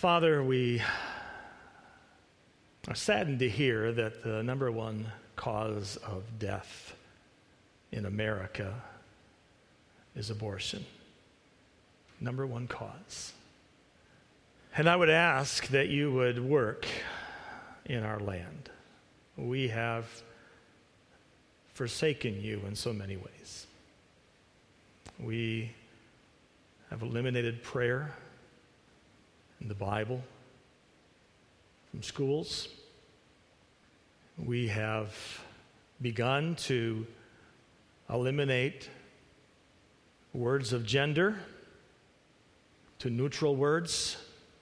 Father, we are saddened to hear that the number one cause of death in America is abortion. Number one cause. And I would ask that you would work in our land. We have forsaken you in so many ways. We have eliminated prayer in the Bible from schools. We have begun to eliminate words of gender to neutral words.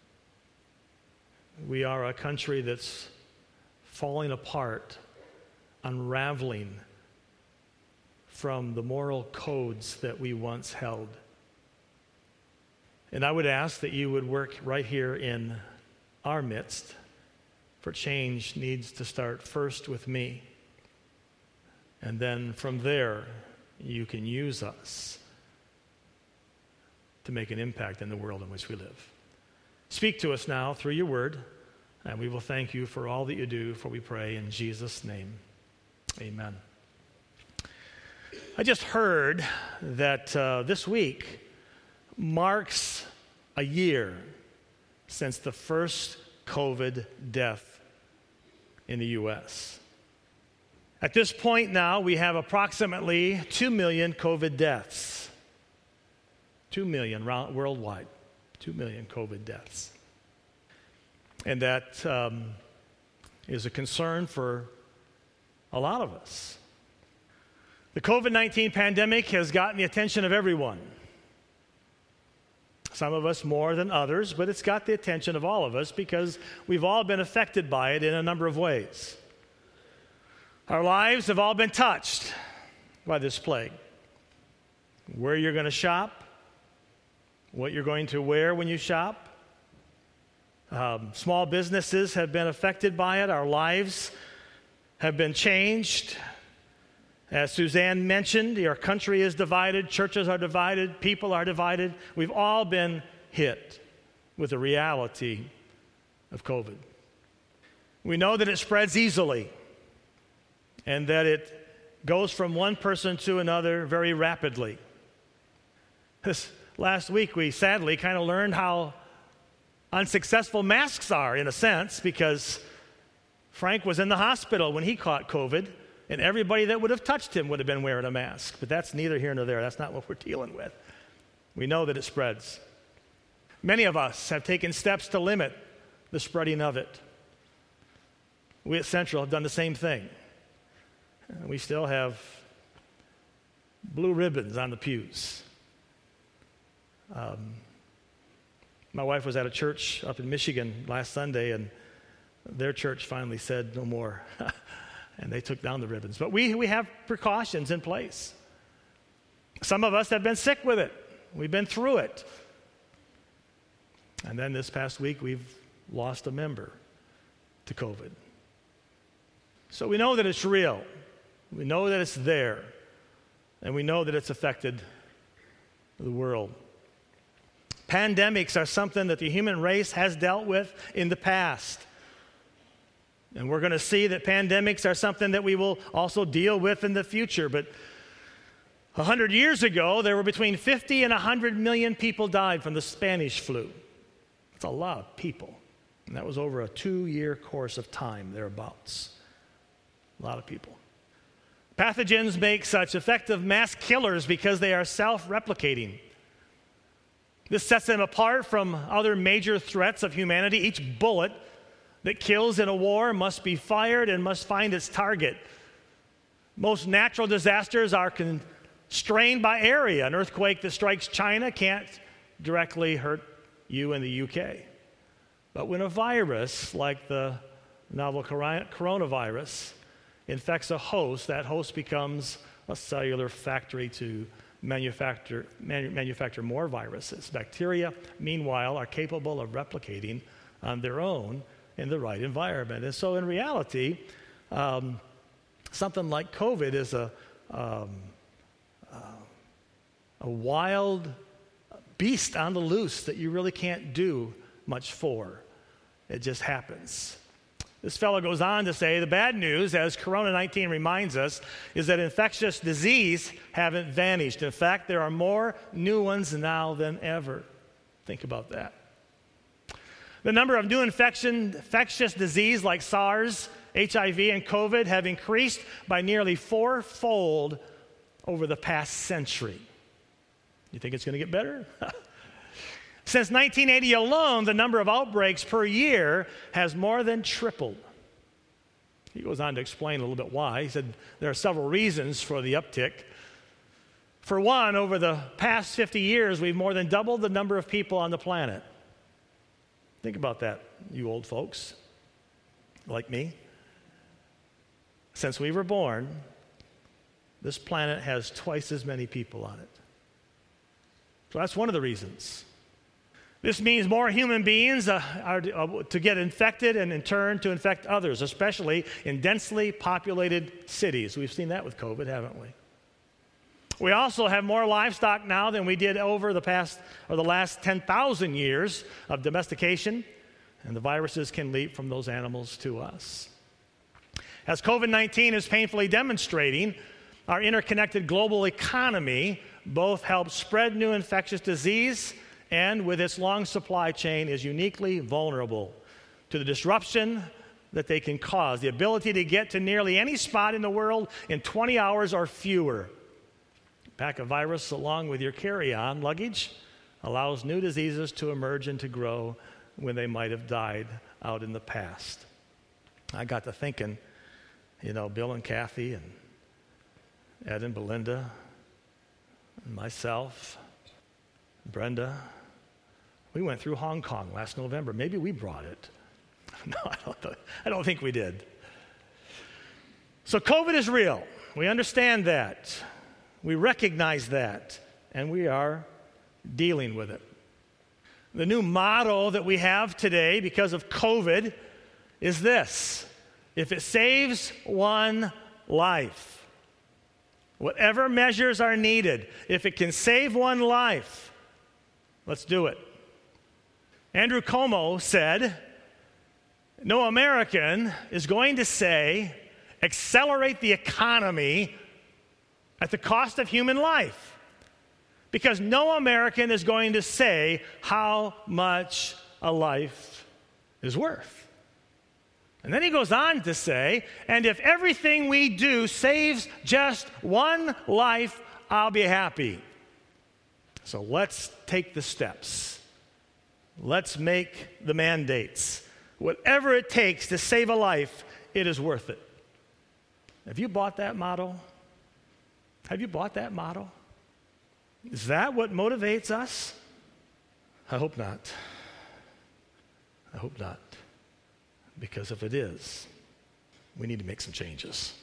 We are a country that's falling apart, unraveling from the moral codes that we once held. And I would ask that you would work right here in our midst, for change needs to start first with me. And then from there, you can use us to make an impact in the world in which we live. Speak to us now through your word, and we will thank you for all that you do, for we pray in Jesus' name. Amen. I just heard that this week marks a year since the first COVID death in the U.S. At this point now, we have approximately 2 million COVID deaths. 2 million worldwide. 2 million COVID deaths. And that is a concern for a lot of us. The COVID-19 pandemic has gotten the attention of everyone. Some of us more than others, but it's got the attention of all of us because we've all been affected by it in a number of ways. Our lives have all been touched by this plague. Where you're going to shop, what you're going to wear when you shop. Small businesses have been affected by it. Our lives have been changed. As Suzanne mentioned, our country is divided, churches are divided, people are divided. We've all been hit with the reality of COVID. We know that it spreads easily and that it goes from one person to another very rapidly. This last week, we sadly kind of learned how unsuccessful masks are, in a sense, because Frank was in the hospital when he caught COVID, and everybody that would have touched him would have been wearing a mask. But that's neither here nor there. That's not what we're dealing with. We know that it spreads. Many of us have taken steps to limit the spreading of it. We at Central have done the same thing. We still have blue ribbons on the pews. My wife was at a church up in Michigan last Sunday, and their church finally said no more, and they took down the ribbons. But we have precautions in place. Some of us have been sick with it. We've been through it. And then this past week, we've lost a member to COVID. So we know that it's real. We know that it's there. And we know that it's affected the world. Pandemics are something that the human race has dealt with in the past. And we're going to see that pandemics are something that we will also deal with in the future. But 100 years ago, there were between 50 and 100 million people died from the Spanish flu. That's a lot of people. And that was over a 2-year course of time, thereabouts. A lot of people. Pathogens make such effective mass killers because they are self-replicating. This sets them apart from other major threats of humanity. Each bullet that kills in a war must be fired and must find its target. Most natural disasters are constrained by area. An earthquake that strikes China can't directly hurt you in the UK. But when a virus like the novel coronavirus infects a host, that host becomes a cellular factory to manufacture more viruses. Bacteria, meanwhile, are capable of replicating on their own in the right environment. And so in reality, something like COVID is a wild beast on the loose that you really can't do much for. It just happens. This fellow goes on to say, the bad news, as Corona-19 reminds us, is that infectious disease haven't vanished. In fact, there are more new ones now than ever. Think about that. The number of new infectious disease like SARS, HIV, and COVID have increased by nearly fourfold over the past century. You think it's going to get better? Since 1980 alone, the number of outbreaks per year has more than tripled. He goes on to explain a little bit why. He said there are several reasons for the uptick. For one, over the past 50 years, we've more than doubled the number of people on the planet. Think about that, you old folks like me. Since we were born, this planet has twice as many people on it. So that's one of the reasons. This means more human beings are to get infected and in turn to infect others, especially in densely populated cities. We've seen that with COVID, haven't we? We also have more livestock now than we did over the last 10,000 years of domestication, and the viruses can leap from those animals to us. As COVID-19 is painfully demonstrating, our interconnected global economy both helps spread new infectious disease and with its long supply chain is uniquely vulnerable to the disruption that they can cause. The ability to get to nearly any spot in the world in 20 hours or fewer. Pack a virus along with your carry-on luggage allows new diseases to emerge and to grow when they might have died out in the past. I got to thinking, Bill and Kathy and Ed and Belinda and myself, Brenda, we went through Hong Kong last November. Maybe we brought it. No, I don't think we did. So COVID is real. We understand that. We recognize that. And we are dealing with it. The new motto that we have today because of COVID is this: if it saves one life, whatever measures are needed, if it can save one life, let's do it. Andrew Cuomo said, no American is going to say, accelerate the economy at the cost of human life. Because no American is going to say how much a life is worth. And then he goes on to say, and if everything we do saves just one life, I'll be happy. So let's take the steps. Let's make the mandates. Whatever it takes to save a life, it is worth it. Have you bought that motto? Have you bought that motto? Is that what motivates us? I hope not. I hope not. Because if it is, we need to make some changes.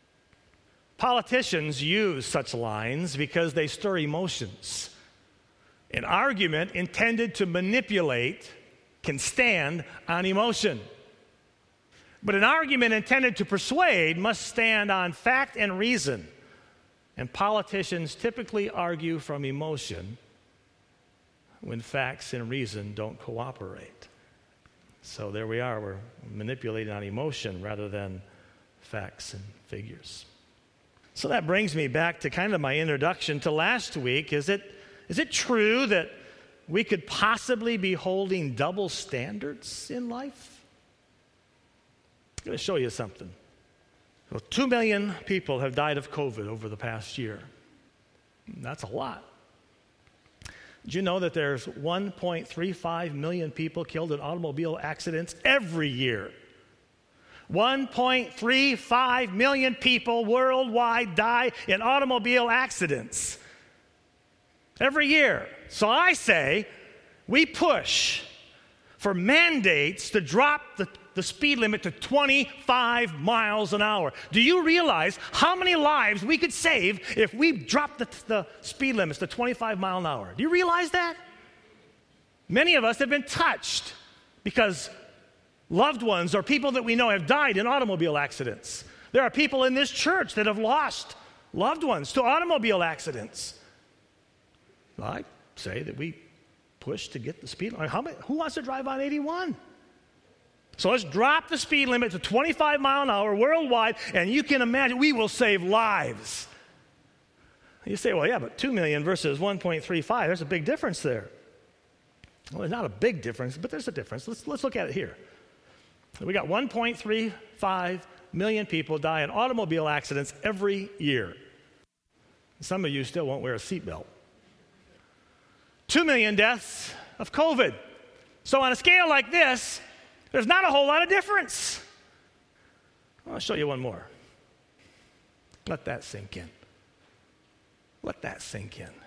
Politicians use such lines because they stir emotions. An argument intended to manipulate can stand on emotion. But an argument intended to persuade must stand on fact and reason. And politicians typically argue from emotion when facts and reason don't cooperate. So there we are, we're manipulating on emotion rather than facts and figures. So that brings me back to kind of my introduction to last week. Is it true that we could possibly be holding double standards in life? I'm going to show you something. Well, 2 million people have died of COVID over the past year. That's a lot. Did you know that there's 1.35 million people killed in automobile accidents every year? 1.35 million people worldwide die in automobile accidents every year. So I say we push for mandates to drop the speed limit to 25 miles an hour. Do you realize how many lives we could save if we dropped the speed limits to 25 miles an hour? Do you realize that? Many of us have been touched because loved ones or people that we know have died in automobile accidents. There are people in this church that have lost loved ones to automobile accidents. Well, I say that we push to get the speed limit. Who wants to drive on 81? So let's drop the speed limit to 25 miles an hour worldwide, and you can imagine we will save lives. You say, well, yeah, but 2 million versus 1.35, there's a big difference there. Well, there's not a big difference, but there's a difference. Let's look at it here. We got 1.35 million people die in automobile accidents every year. Some of you still won't wear a seatbelt. 2 million deaths of COVID. So on a scale like this, there's not a whole lot of difference. I'll show you one more. Let that sink in. Let that sink in.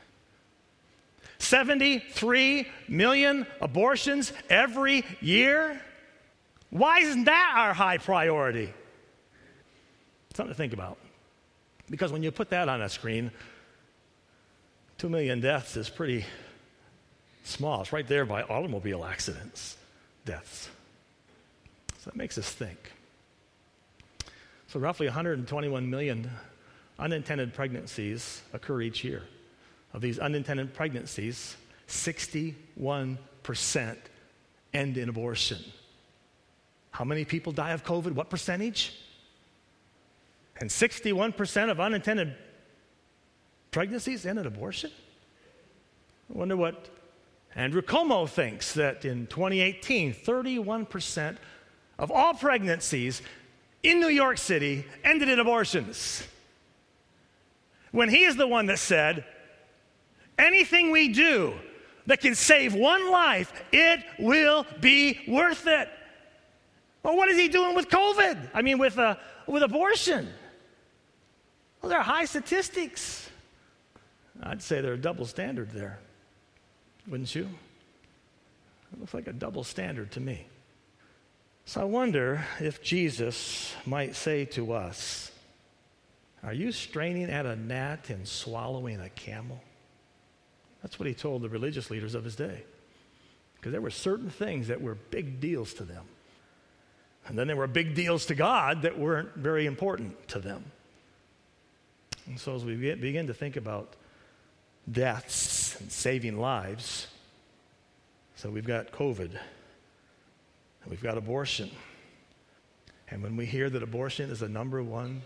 73 million abortions every year? Why isn't that our high priority? Something to think about. Because when you put that on a screen, 2 million deaths is pretty small. It's right there by automobile accidents, deaths. So that makes us think. So roughly 121 million unintended pregnancies occur each year. Of these unintended pregnancies, 61% end in abortion. How many people die of COVID? What percentage? And 61% of unintended pregnancies end in abortion? I wonder what Andrew Cuomo thinks, that in 2018, 31% of all pregnancies in New York City ended in abortions. When he is the one that said, anything we do that can save one life, it will be worth it. Well, what is he doing with COVID? I mean, with abortion. Well, there are high statistics. I'd say there's a double standard there. Wouldn't you? It looks like a double standard to me. So I wonder if Jesus might say to us, are you straining at a gnat and swallowing a camel? That's what he told the religious leaders of his day. Because there were certain things that were big deals to them. And then there were big deals to God that weren't very important to them. And so as we begin to think about deaths and saving lives, so we've got COVID, and we've got abortion. And when we hear that abortion is the number one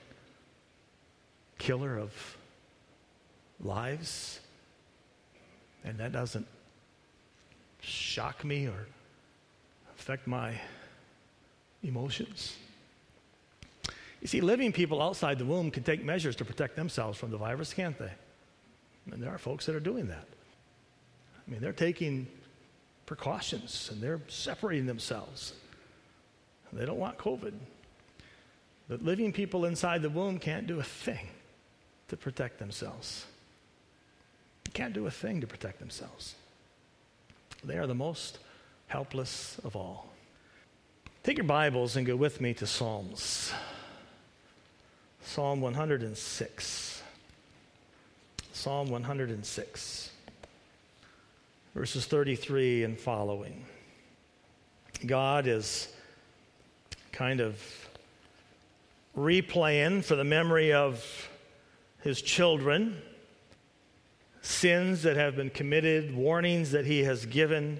killer of lives, and that doesn't shock me or affect my emotions. You see, living people outside the womb can take measures to protect themselves from the virus, can't they? And there are folks that are doing that. I mean, they're taking precautions and they're separating themselves. They don't want COVID. But living people inside the womb can't do a thing to protect themselves. They can't do a thing to protect themselves. They are the most helpless of all. Take your Bibles and go with me to Psalms. Psalm 106. Psalm 106. Verses 33 and following. God is kind of replaying for the memory of his children sins that have been committed, warnings that he has given.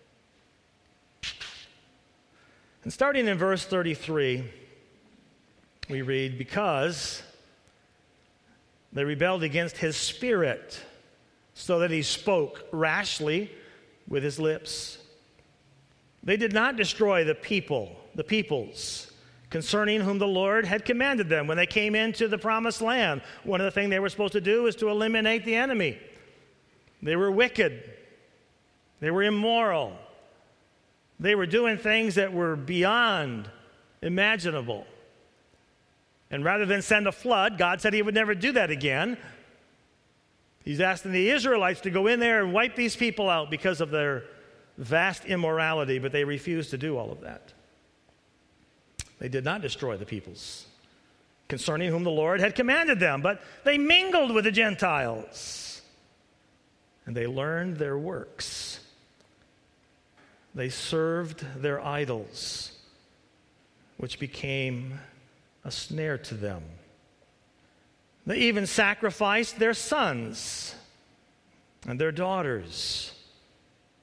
And starting in verse 33, we read, because they rebelled against his spirit, so that he spoke rashly with his lips. They did not destroy the peoples, concerning whom the Lord had commanded them when they came into the promised land. One of the things they were supposed to do is to eliminate the enemy. They were wicked. They were immoral. They were doing things that were beyond imaginable. And rather than send a flood, God said he would never do that again. He's asking the Israelites to go in there and wipe these people out because of their vast immorality, but they refused to do all of that. They did not destroy the peoples, concerning whom the Lord had commanded them, but they mingled with the Gentiles, and they learned their works. They served their idols, which became a snare to them. They even sacrificed their sons and their daughters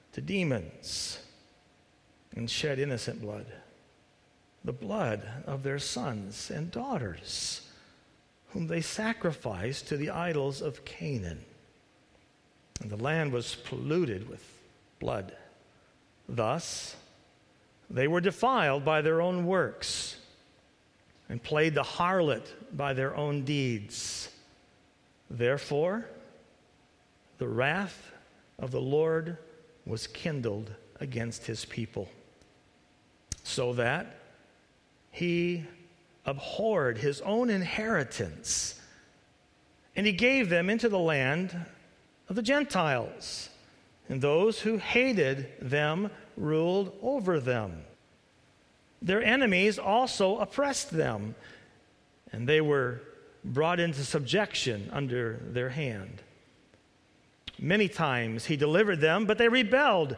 to demons and shed innocent blood, the blood of their sons and daughters, whom they sacrificed to the idols of Canaan. And the land was polluted with blood. Thus, they were defiled by their own works and played the harlot by their own deeds. Therefore, the wrath of the Lord was kindled against his people, so that he abhorred his own inheritance, and he gave them into the land of the Gentiles, and those who hated them ruled over them. Their enemies also oppressed them, and they were brought into subjection under their hand. Many times he delivered them, but they rebelled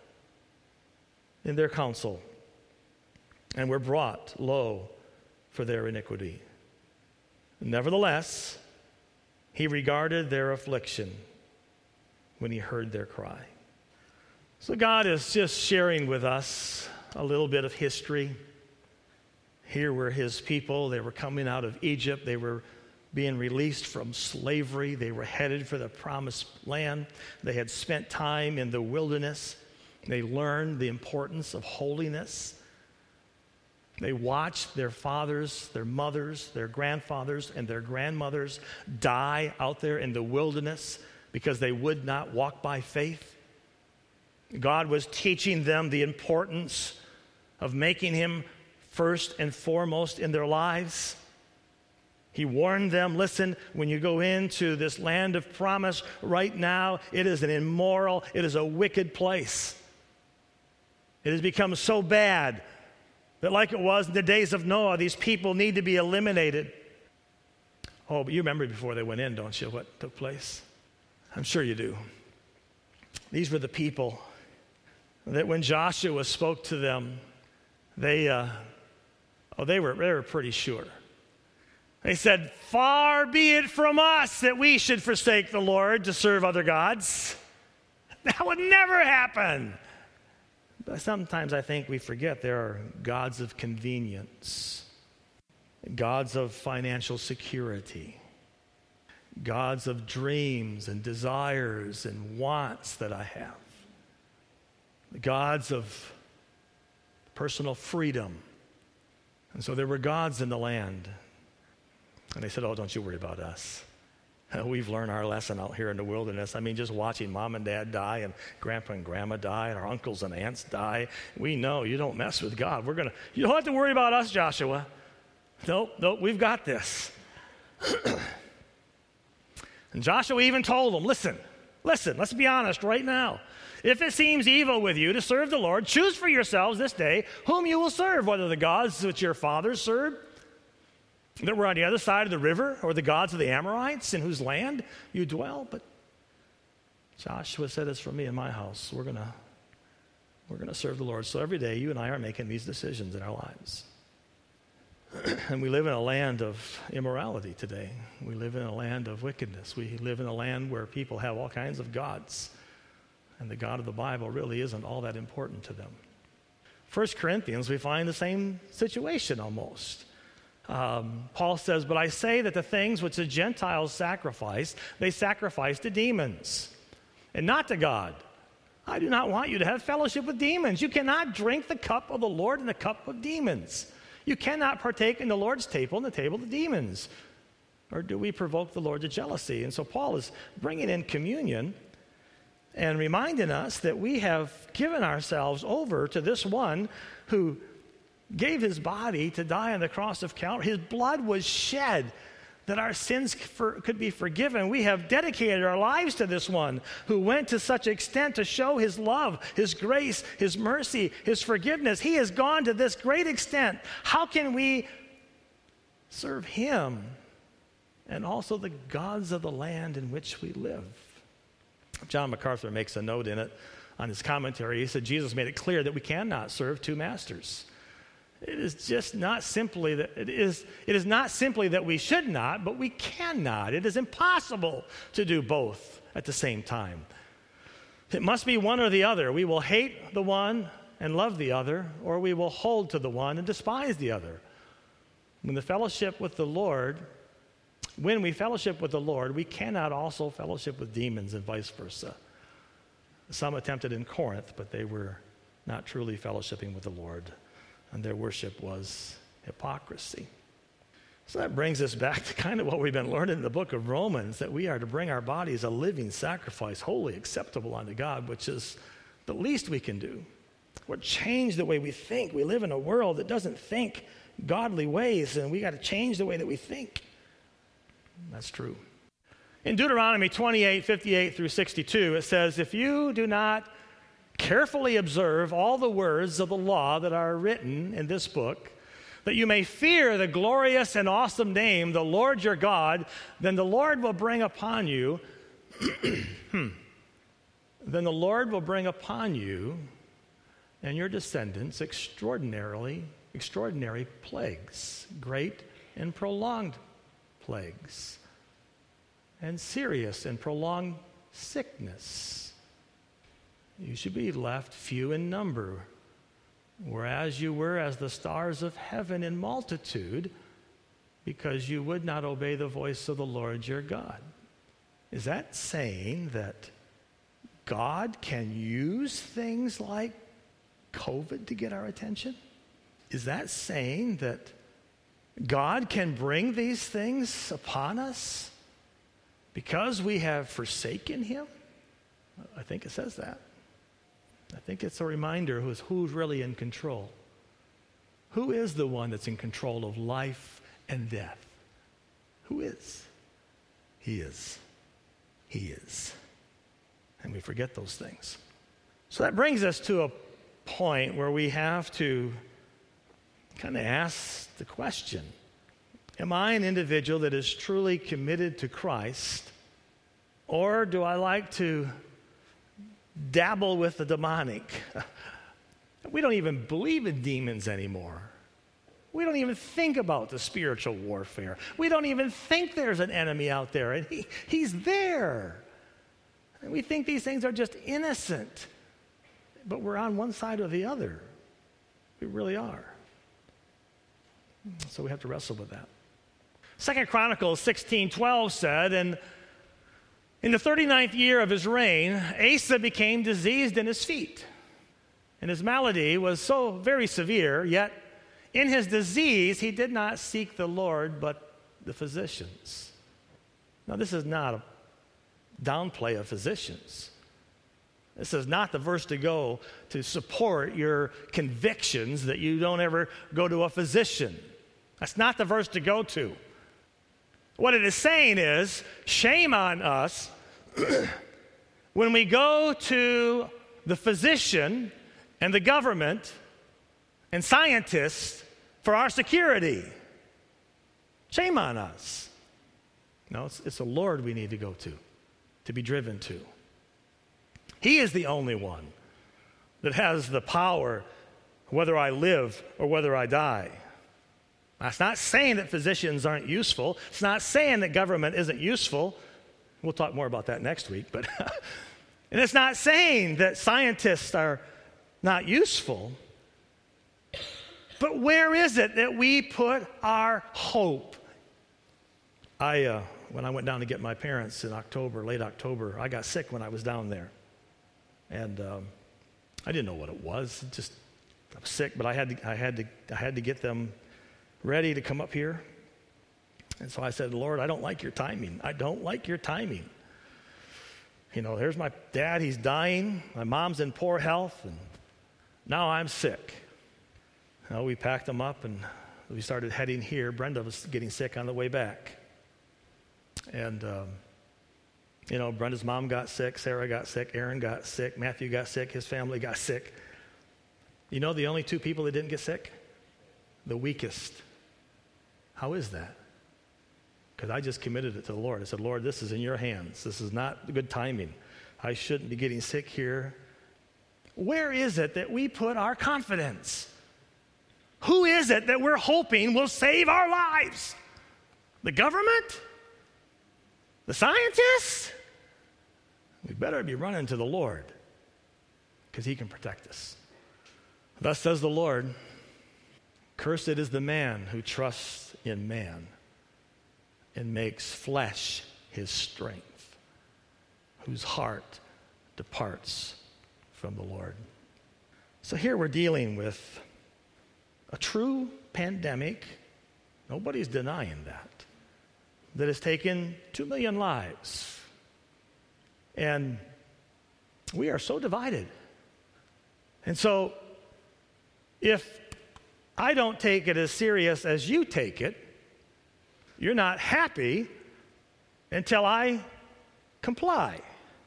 in their counsel and were brought low for their iniquity. Nevertheless, he regarded their affliction when he heard their cry. So God is just sharing with us a little bit of history. Here were his people. They were coming out of Egypt. They were being released from slavery. They were headed for the promised land. They had spent time in the wilderness. They learned the importance of holiness. They watched their fathers, their mothers, their grandfathers, and their grandmothers die out there in the wilderness because they would not walk by faith. God was teaching them the importance of making him first and foremost in their lives. He warned them, listen, when you go into this land of promise right now, it is an immoral, it is a wicked place. It has become so bad that like it was in the days of Noah, these people need to be eliminated. Oh, but you remember before they went in, don't you, what took place? I'm sure you do. These were the people that when Joshua spoke to them, they were pretty sure. They said, far be it from us that we should forsake the Lord to serve other gods. That would never happen. But sometimes I think we forget there are gods of convenience, gods of financial security, gods of dreams and desires and wants that I have, gods of personal freedom. And so there were gods in the land. And they said, oh, don't you worry about us. We've learned our lesson out here in the wilderness. I mean, just watching mom and dad die and grandpa and grandma die and our uncles and aunts die. We know you don't mess with God. You don't have to worry about us, Joshua. Nope, we've got this. And Joshua even told them, listen, let's be honest right now. If it seems evil with you to serve the Lord, choose for yourselves this day whom you will serve, whether the gods which your fathers served that were on the other side of the river, or the gods of the Amorites in whose land you dwell. But Joshua said, it's for me and my house. We're going to serve the Lord. So every day you and I are making these decisions in our lives. And we live in a land of immorality today. We live in a land of wickedness. We live in a land where people have all kinds of gods. And the God of the Bible really isn't all that important to them. 1 Corinthians, we find the same situation almost. Paul says, but I say that the things which the Gentiles sacrifice, they sacrifice to demons and not to God. I do not want you to have fellowship with demons. You cannot drink the cup of the Lord and the cup of demons. You cannot partake in the Lord's table and the table of the demons. Or do we provoke the Lord to jealousy? And so Paul is bringing in communion and reminding us that we have given ourselves over to this one who gave his body to die on the cross of Calvary. His blood was shed that our sins could be forgiven. We have dedicated our lives to this one who went to such extent to show his love, his grace, his mercy, his forgiveness. He has gone to this great extent. How can we serve him and also the gods of the land in which we live? John MacArthur makes a note in it on his commentary. He said, Jesus made it clear that we cannot serve two masters. It is just not simply that it is not simply that we should not, but we cannot. It is impossible to do both at the same time. It must be one or the other. We will hate the one and love the other, or we will hold to the one and despise the other. When we fellowship with the Lord, we cannot also fellowship with demons and vice versa. Some attempted in Corinth, but they were not truly fellowshipping with the Lord, and their worship was hypocrisy. So that brings us back to kind of what we've been learning in the book of Romans, that we are to bring our bodies a living sacrifice, holy, acceptable unto God, which is the least we can do. Or change the way we think. We live in a world that doesn't think godly ways, and we got to change the way that we think. That's true. In Deuteronomy 28:58 through 62, it says, if you do not carefully observe all the words of the law that are written in this book, that you may fear the glorious and awesome name, the Lord your God, then the Lord will bring upon you, and your descendants extraordinary plagues, great and prolonged plagues, and serious and prolonged sickness. You should be left few in number, whereas you were as the stars of heaven in multitude, because you would not obey the voice of the Lord your God. Is that saying that God can use things like COVID to get our attention? Is that saying that God can bring these things upon us because we have forsaken him? I think it says that. I think it's a reminder who's really in control. Who is the one that's in control of life and death? Who is? He is. He is. And we forget those things. So that brings us to a point where we have to kind of ask the question, am I an individual that is truly committed to Christ, or do I like to dabble with the demonic? We don't even believe in demons anymore. We don't even think about the spiritual warfare. We don't even think there's an enemy out there, and he's there. And we think these things are just innocent. But we're on one side or the other. We really are. So we have to wrestle with that. 2 Chronicles 16:12 said, and in the 39th year of his reign, Asa became diseased in his feet. And his malady was so very severe, yet in his disease he did not seek the Lord, but the physicians. Now this is not a downplay of physicians. This is not the verse to go to support your convictions that you don't ever go to a physician. That's not the verse to go to. What it is saying is, shame on us when we go to the physician and the government and scientists for our security. Shame on us. No, it's the Lord we need to go to be driven to. He is the only one that has the power, whether I live or whether I die. That's not saying that physicians aren't useful. It's not saying that government isn't useful. We'll talk more about that next week. But and it's not saying that scientists are not useful. But where is it that we put our hope? When I went down to get my parents in late October, I got sick when I was down there. And I didn't know what it was. I was sick, but I had to get them ready to come up here. And so I said, Lord, I don't like your timing. I don't like your timing. You know, there's my dad, he's dying. My mom's in poor health, and now I'm sick. Well, we packed them up, and we started heading here. Brenda was getting sick on the way back. And Brenda's mom got sick, Sarah got sick, Aaron got sick, Matthew got sick, his family got sick. You know the only two people that didn't get sick? The weakest. How is that? Because I just committed it to the Lord. I said, Lord, this is in your hands. This is not good timing. I shouldn't be getting sick here. Where is it that we put our confidence? Who is it that we're hoping will save our lives? The government? The scientists? We better be running to the Lord. because he can protect us. Thus says the Lord, cursed is the man who trusts in man and makes flesh his strength, whose heart departs from the Lord. So here we're dealing with a true pandemic. Nobody's denying that has taken 2 million lives. And we are so divided. And so if I don't take it as serious as you take it, you're not happy until I comply.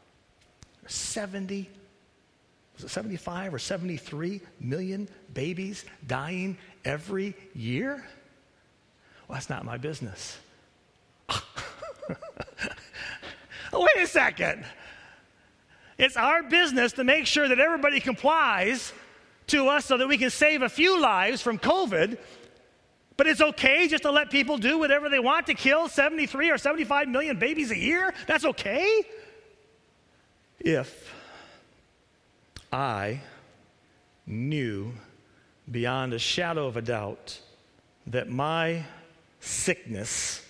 75 or 73 million babies dying every year? Well, that's not my business. Wait a second. It's our business to make sure that everybody complies to us so that we can save a few lives from COVID. But it's okay just to let people do whatever they want to kill 73 or 75 million babies a year? That's okay? If I knew beyond a shadow of a doubt that my sickness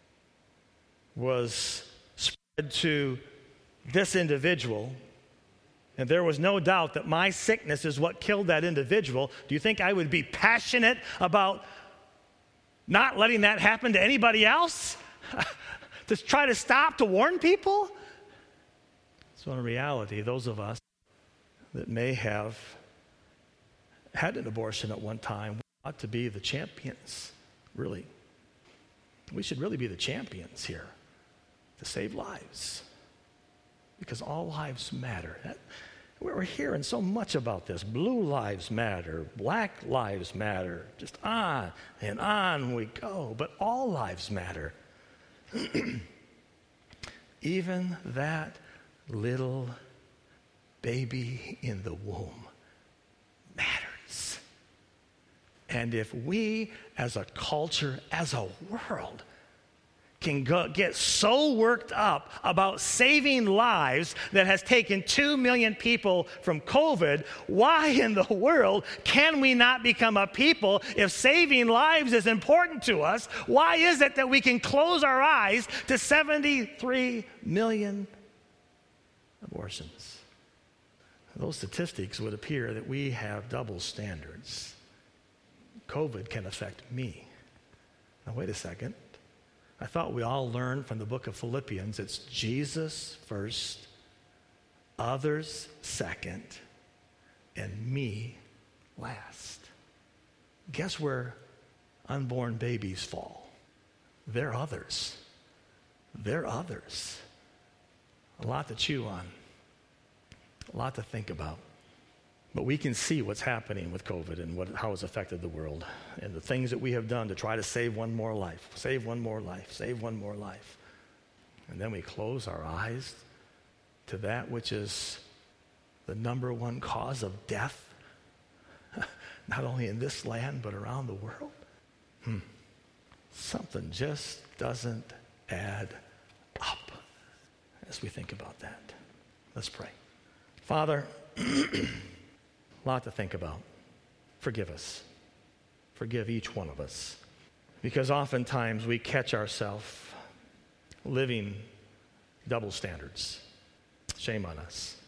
was spread to this individual, and there was no doubt that my sickness is what killed that individual, do you think I would be passionate about not letting that happen to anybody else? To try to stop, to warn people? So in reality, those of us that may have had an abortion at one time ought to be the champions, really. We should really be the champions here to save lives, because all lives matter. We're hearing so much about this. Blue lives matter, black lives matter, just on and on we go, but all lives matter. Even that little baby in the womb matters. And if we as a culture, as a world, can get so worked up about saving lives that has taken 2 million people from COVID, why in the world can we not become a people if saving lives is important to us? Why is it that we can close our eyes to 73 million abortions? Those statistics would appear that we have double standards. COVID can affect me. Now, wait a second. I thought we all learned from the book of Philippians, it's Jesus first, others second, and me last. Guess where unborn babies fall? They're others. They're others. A lot to chew on, a lot to think about. But we can see what's happening with COVID and how it's affected the world and the things that we have done to try to save one more life, save one more life, save one more life. And then we close our eyes to that which is the number one cause of death, not only in this land, but around the world. Something just doesn't add up as we think about that. Let's pray. Father, a lot to think about. Forgive us. Forgive each one of us. Because oftentimes we catch ourselves living double standards. Shame on us.